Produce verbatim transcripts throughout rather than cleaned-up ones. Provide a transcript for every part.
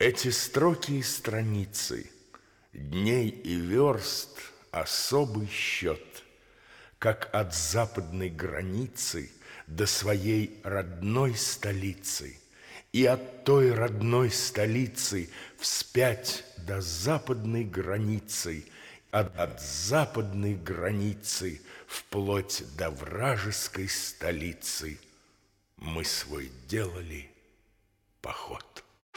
Эти строки и страницы, дней и верст особый счет, как от западной границы до своей родной столицы, и от той родной столицы вспять до западной границы, от, от западной границы вплоть до вражеской столицы мы свой делали поход.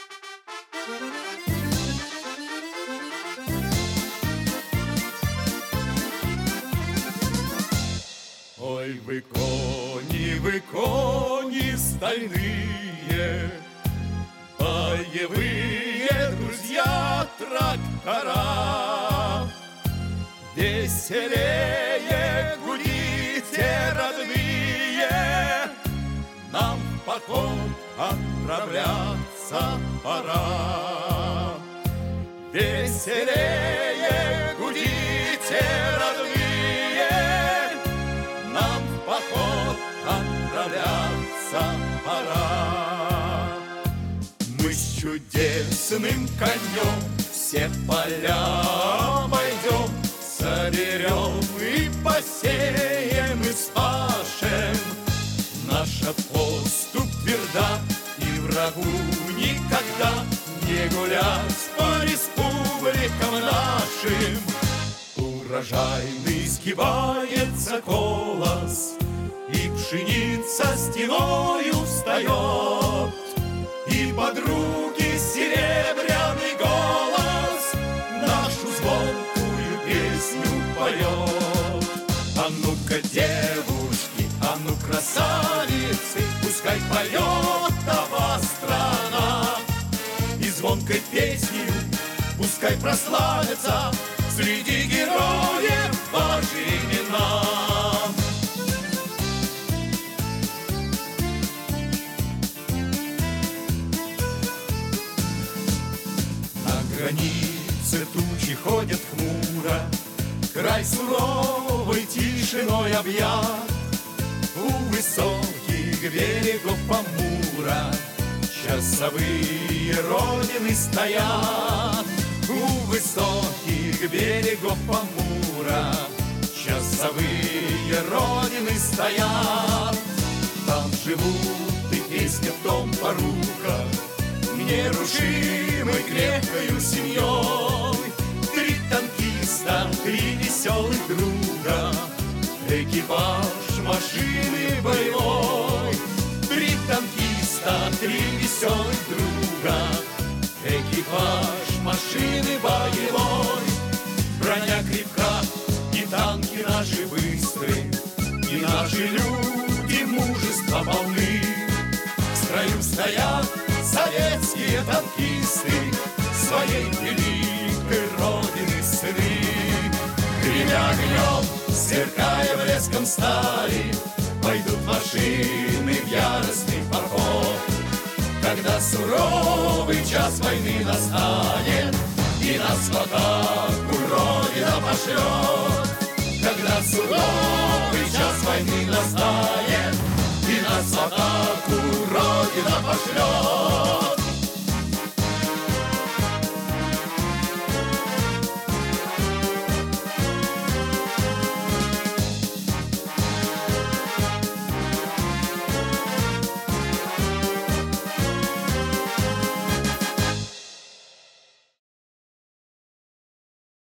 Ой, вы кони, вы кони стальные, боевые друзья трактора, веселее гудите, родные, нам в поход отправляться пора. Веселее гудите, родные, нам в поход отправляться пора. Мы с чудесным конем все поля обойдем, соберем и посеем и спашем. Наша поступь тверда, и врагу никогда не гулять по республикам нашим. Урожайный сгибается колос, и пшеница стеною встает, и подруги серебряный голос нашу звонкую песню поет. А ну-ка, девушки, а ну, красавицы, пускай поетова страна, и звонкой песней пускай прославится среди героев ваши имена. На границе тучи ходят хмуро, край суровой тишиной объят. У высоких берегов Амура часовые родины стоят. У высоких берегов Амура часовые родины стоят. Там живут и песня в том порука, нерушимой крепкою семьей. Три танкиста, три веселых друга, экипаж машины боевой. Три танкиста, три веселых друга, экипаж машины боевой. Броня крепка, и танки наши быстрые, и наши люди мужества полны. В строю стоят советские танкисты, своей великой родины сыны. Гремя огнем, сверкая блеском стали, пойдут машины в яростный поход. Когда суровый час войны настанет, и нас в атаку Родина пошлет. Когда суровый час войны настанет, и нас в атаку Родина пошлет.